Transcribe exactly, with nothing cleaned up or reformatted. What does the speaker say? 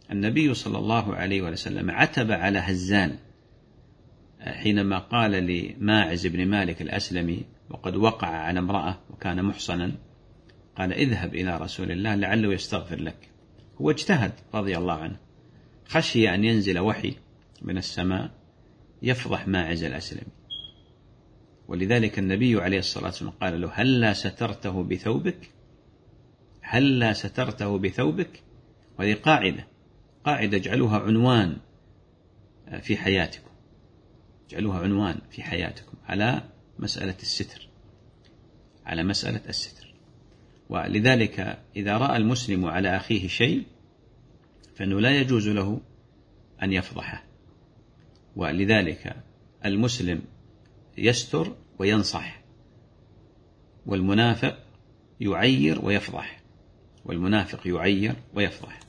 النبي صلى الله عليه وسلم عتب على هزال حينما قال لماعز بن مالك الأسلمي وقد وقع على امرأة وكان محصنا، قال اذهب إلى رسول الله لعله يستغفر لك. هو اجتهد رضي الله عنه، خشي أن ينزل وحي من السماء يفضح ماعز الأسلمي، ولذلك النبي عليه الصلاة والسلام قال له هلا سترته بثوبك، هلا سترته بثوبك. وهذه قاعدة قاعدة اجعلوها عنوان في حياتكم، اجعلوها عنوان في حياتكم على مسألة الستر، على مسألة الستر. ولذلك إذا رأى المسلم على أخيه شيء فإنه لا يجوز له أن يفضحه، ولذلك المسلم يستر وينصح، والمنافق يعير ويفضح، والمنافق يعير ويفضح.